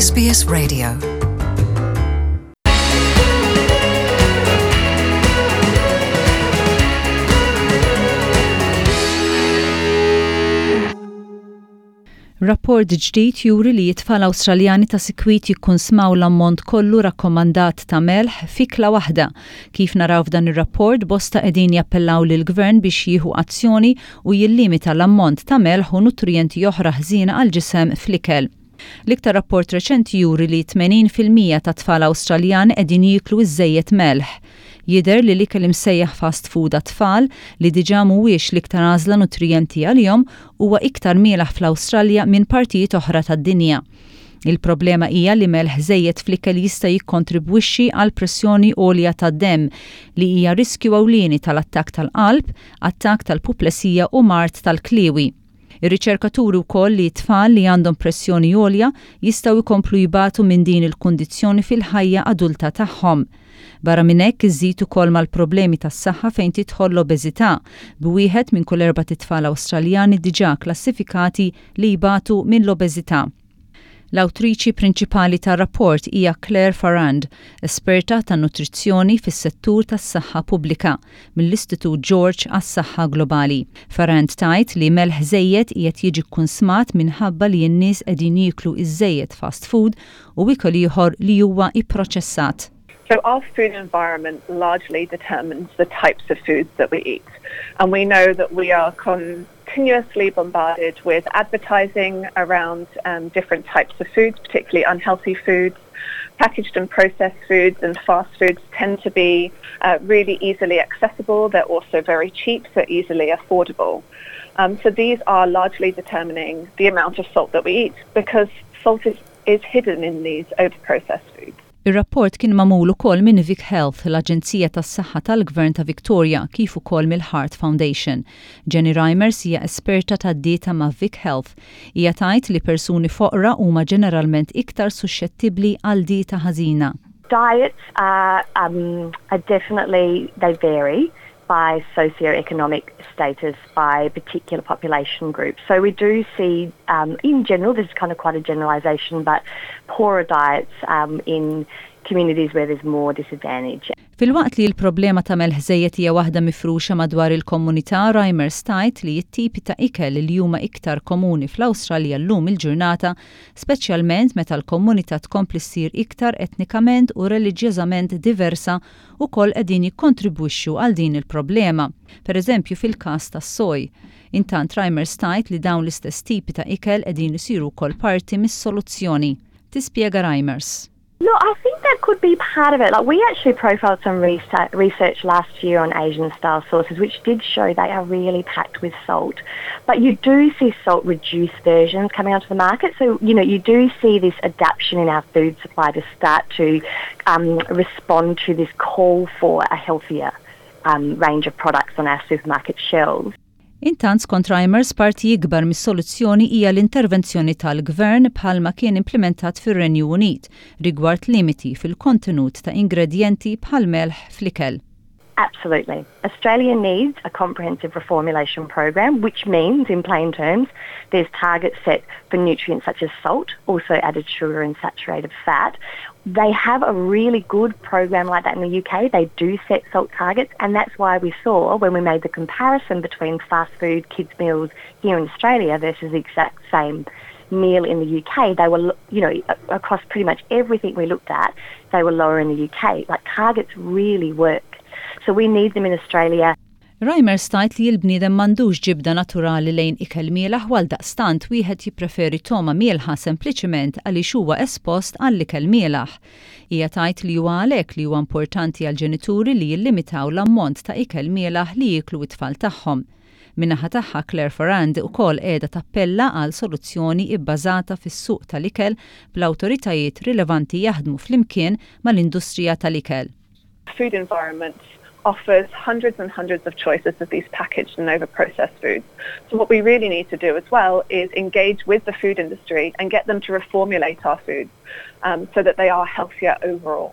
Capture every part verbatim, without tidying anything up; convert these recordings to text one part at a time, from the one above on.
S B S Radio. Rapport ġdid juri li t-tfal Awstraljani ta' sikwit jikkonsmaw l-ammont kollu rakkomandat ta' melħ fikla waħda. Kif naraw f'dan ir-rapport, bosta qegħdin jappellaw lill-Gvern biex jieħu azzjoni u jillimita l-ammont ta' melħ u nutrijenti oħra ħżiena għall-ġisem fl-ikel. L-iktar rapport reċenti juri li tmenin fil-mija ta' tfal Awstraljani qegħdin jieklu iż-żejjed melħ. Jidher li l-ikel imsejjaħ fast food għat-tfal li diġà mhuwiex l-iktar għażla nutrijenti għalihom huwa iktar mielaħ fl-Awstralja minn partijiet oħra tad-dinja. Il-problema hija li melħ żejjed fl-ikel jista' jikkontribwixxi għal pressjoni għolja tad-demm li hija riskju ewlieni tal-attakk tal-qalb, attakk tal-puplesija u mart tal-kliewi. Ir-riċerkaturi wkoll li t-tfal li għandhom pressjoni għolja jistgħu jkomplu jibatu minn din il-kundizzjoni fil-ħajja adulta tagħhom. Barra minn hekk iżid ukoll mal-problemi tas-saħħa fejn tidħol l-obeżità b'wieħed minn kull erba' tfal Awstraljani diġà klassifikati li jibatu minn l-obeżità. L-awtriċi prinċipali tar-rapport hija Claire Farrand, esperta ta' nutrizzjoni fis-settur tas-saħħa pubblika mill-Istitut George għas-Saħħa Globali. Farrand tgħid li melħ żejjed qiegħed jiġi kkunsmat minħabba li n-nies qegħdin jieklu iż-żejjed fast food u ikel ieħor li huwa ipproċessat. So our food environment largely determines the types of foods that we eat. And we know that we are continuously bombarded with advertising around um, different types of foods, particularly unhealthy foods. Packaged and processed foods and fast foods tend to be uh, really easily accessible. They're also very cheap, so easily affordable. Um, so these are largely determining the amount of salt that we eat because salt is, is hidden in these over-processed foods. Ir-rapport kien magħmul ukoll minn Vic Health, l-Aġenzija tas-Saħħa tal-Gvern ta' Victoria, kif ukoll mill-Heart Foundation. Jenny Reimers hija esperta tad-dieta ma' Vic Health. Hija tgħid li persuni foqra huma ġeneralment iktar suscettibbli għal dieta ħażina. Diets are, um, are definitely, they vary by socio-economic status, by particular population groups. So we do see, um, in general, this is kind of quite a generalisation, but poorer diets um, in communities where there's more disadvantage. Fil-waqt li l-problema ta' melħ żejjed hija waħda mifruxa madwar il-komunità, Reimers tgħid li t-tipi ta' ikel li huma iktar komuni fl-Awstralja llum il-ġurnata, speċjalment meta l-komunità tkompli ssir iktar etnikament u reliġjużament diversa wkoll qegħdin jikkontribwixxu għal din il-problema. Pereżempju fil-każ tas-soj. Intant Reimers tgħid li dawn l-istess tipi ta' ikel qegħdin isiru wkoll parti mis-soluzzjoni. Tispjega Reimers. No, I think that could be part of it. Like, we actually profiled some research last year on Asian-style sauces, which did show they are really packed with salt. But you do see salt-reduced versions coming onto the market. So, you know, you do see this adaptation in our food supply to start to um, respond to this call for a healthier um, range of products on our supermarket shelves. Intant skont Reimers parti ikbar mis-soluzzjoni hija l-intervenzjoni tal-Gvern bħalma kien implementat fir-Renju Unit rigward limiti fil-kontenut ta' ingredjenti bħal melħ fl-ikel. Absolutely. Australia needs a comprehensive reformulation program, which means, in plain terms, there's targets set for nutrients such as salt, also added sugar and saturated fat. They have a really good program like that in the U K. They do set salt targets, and that's why we saw when we made the comparison between fast food kids meals here in Australia versus the exact same meal in the U K, they were, you know, across pretty much everything we looked at, they were lower in the U K. Like, targets really work. So we need them in Australia. Reimers tgħid li l-bniedem m'għandux ġibda naturali lejn ikel mielaħ għal daqstant wieħed jippreferi toma mielħa sempliċement għaliex huwa espost għall-ikel mielaħ. Hija tgħid li huwa għalhekk li huwa importanti għal ġenituri li jillimitaw l-ammont ta' ikel mielaħ li jieklu t-tfal tagħhom. Min-naħa tagħha Claire Farrand ukoll qiegħda tappella għal soluzzjoni bbażata fis-suq tal-ikel bl-awtoritajiet rilevanti jaħdmu flimkien mal-industrija tal-ikel. Food environment offers hundreds and hundreds of choices of these packaged and over-processed foods. So what we really need to do as well is engage with the food industry and get them to reformulate our foods um, so that they are healthier overall.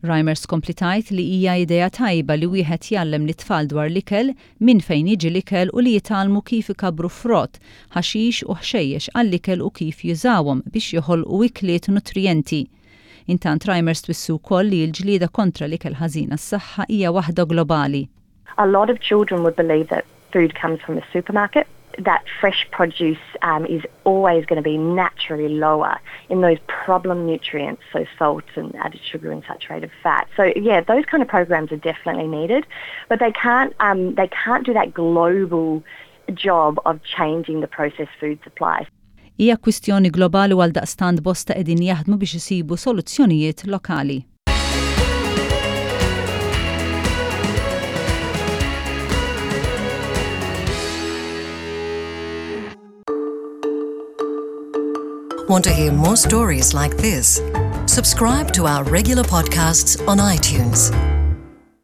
Reimers kompli tgħid li hija idea tajba li wieħed jgħallem lit-tfal dwar l-ikel minn fejn jiġi l-ikel u li jitgħallmu kif ikabru frott, ħaxix u ħxejjex għall-ikel u kif jużawhom biex joħolqu ikliet nutrijenti. Intant Reimers twissu wkoll li l-ġlieda kontra l-ikel ħażin għas-saħħa hija waħda globali. A lot of children would believe that food comes from the supermarket, that fresh produce um, is always going to be naturally lower in those problem nutrients, so salt and added sugar and saturated fat. So yeah, those kind of programs are definitely needed, but they can't um, they can't do that global job of changing the processed food supply. Hija kwistjoni globali għal daqstant bosta qegħdin jaħdmu biex isibu soluzzjonijiet lokali. Want to hear more stories like this? Subscribe to our regular podcasts on iTunes.